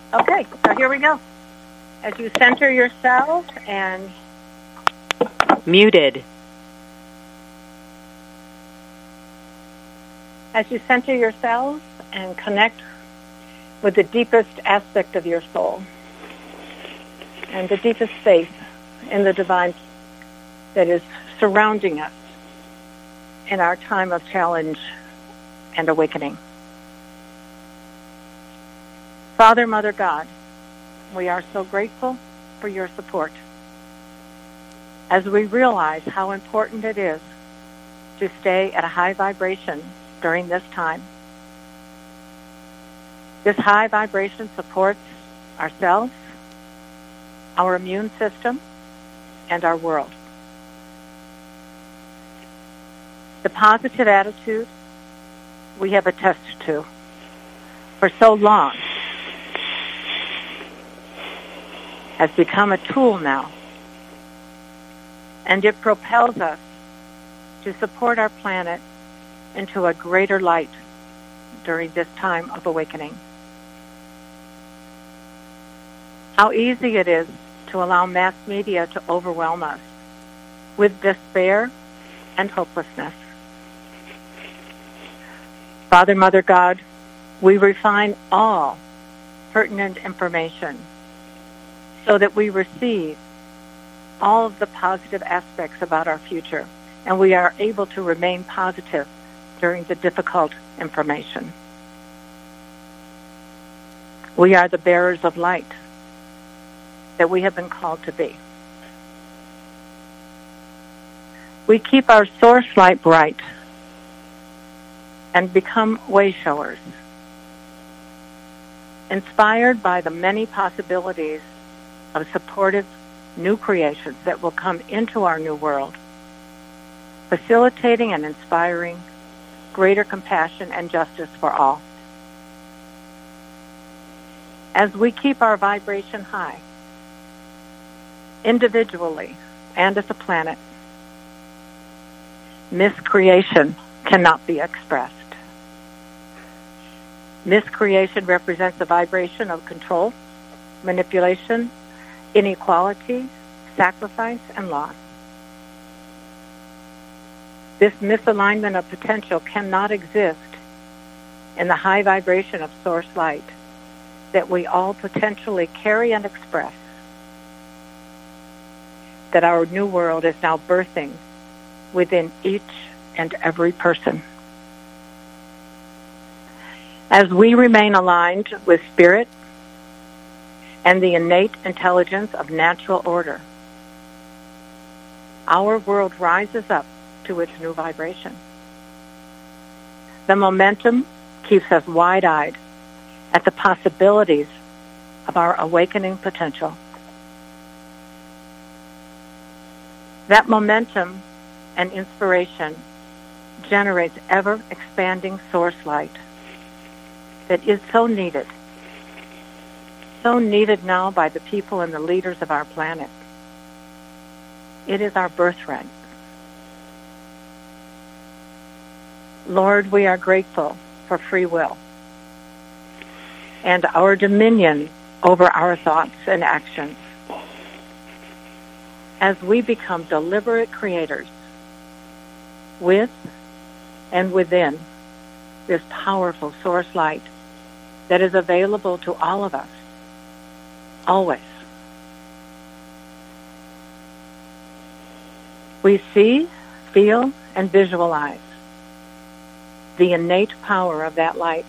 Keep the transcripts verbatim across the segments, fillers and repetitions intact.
Okay, so here we go. As you center yourself and muted. As you center yourselves and connect with the deepest aspect of your soul and the deepest faith in the divine that is surrounding us in our time of challenge and awakening. Father, Mother, God, we are so grateful for your support as we realize how important it is to stay at a high vibration during this time. This high vibration supports ourselves, our immune system, and our world. The positive attitude we have attested to for so long has become a tool now, and it propels us to support our planet into a greater light during this time of awakening. How easy it is to allow mass media to overwhelm us with despair and hopelessness. Father, Mother, God, we refine all pertinent information so that we receive all of the positive aspects about our future, and we are able to remain positive during the difficult information. We are the bearers of light that we have been called to be. We keep our source light bright and become way showers, inspired by the many possibilities of supportive new creations that will come into our new world, facilitating and inspiring greater compassion and justice for all. As we keep our vibration high, individually and as a planet, miscreation cannot be expressed. Miscreation represents a vibration of control, manipulation, inequality, sacrifice, and loss. This misalignment of potential cannot exist in the high vibration of source light that we all potentially carry and express, that our new world is now birthing within each and every person. As we remain aligned with spirit and the innate intelligence of natural order, our world rises up to its new vibration. The momentum keeps us wide-eyed at the possibilities of our awakening potential. That momentum and inspiration generates ever-expanding source light that is so needed, so needed now by the people and the leaders of our planet. It is our birthright. Lord, we are grateful for free will and our dominion over our thoughts and actions as we become deliberate creators with and within this powerful source light that is available to all of us, always. We see, feel, and visualize the innate power of that light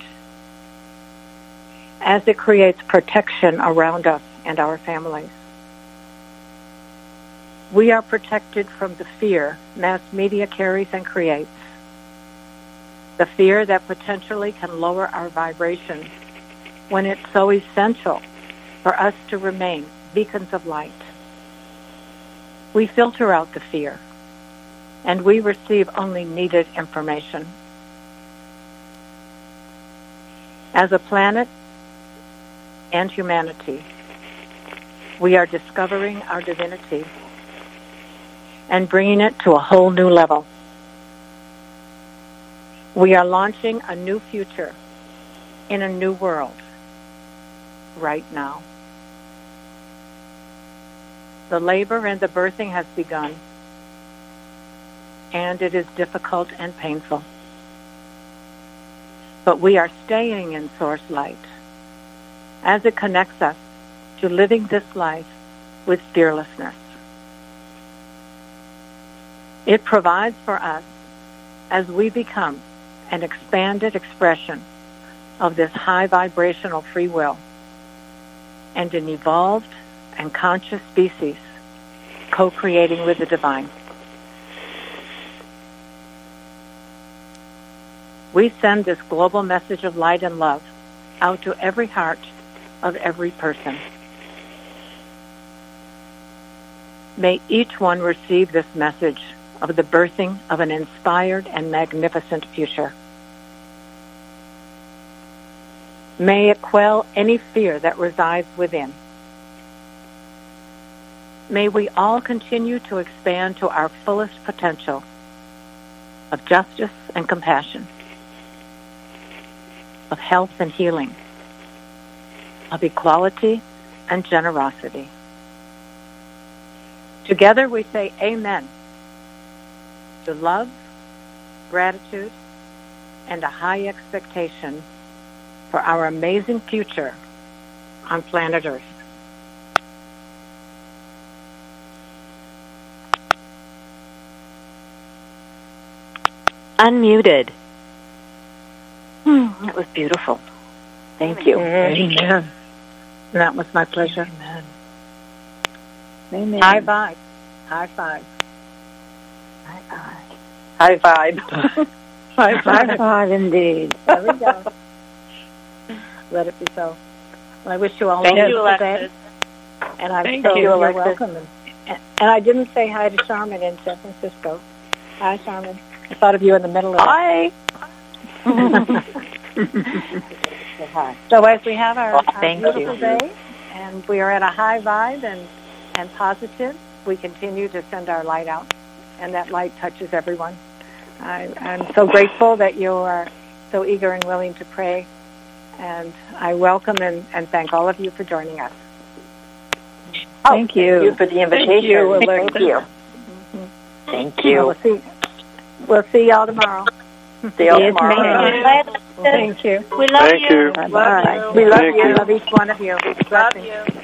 as it creates protection around us and our families. We are protected from the fear mass media carries and creates, the fear that potentially can lower our vibration when it's so essential for us to remain beacons of light. We filter out the fear, and we receive only needed information. As a planet and humanity, we are discovering our divinity and bringing it to a whole new level. We are launching a new future in a new world, right now. The labor and the birthing has begun, and it is difficult and painful. But we are staying in Source Light as it connects us to living this life with fearlessness. It provides for us as we become an expanded expression of this high vibrational free will and an evolved and conscious species co-creating with the divine. We send this global message of light and love out to every heart of every person. May each one receive this message of the birthing of an inspired and magnificent future. May it quell any fear that resides within. May we all continue to expand to our fullest potential of justice and compassion, of health and healing, of equality and generosity. Together we say amen to love, gratitude, and a high expectation for our amazing future on planet Earth. Unmuted. Hmm, that was beautiful. Thank you. Amen. That was my pleasure. Amen. Amen. High five. High five. High five. High five. High five. High five indeed. There we go. Let it be so. Well, I wish you all Thank a you, wonderful Alexis. day. And I'm Thank so you, you're Alexis. welcome. And, and I didn't say hi to Charmin in San Francisco. Hi, Charmin. I thought of you in the middle of Hi. it. So as we have our, Oh, our thank beautiful you. day, and we are at a high vibe and, and positive, we continue to send our light out, and that light touches everyone. I, I'm so grateful that you are so eager and willing to pray, and I welcome and, and thank all of you for joining us. Oh, Thank you. Thank you for the invitation. Thank you, Thank Alexis. you. Mm-hmm. Thank you. We'll see, we'll see y'all tomorrow. See you Yes, tomorrow. ma'am. Thank you. We love Thank you. you. Bye. We love Thank you. you. Love each one of you. Love Blessings. you.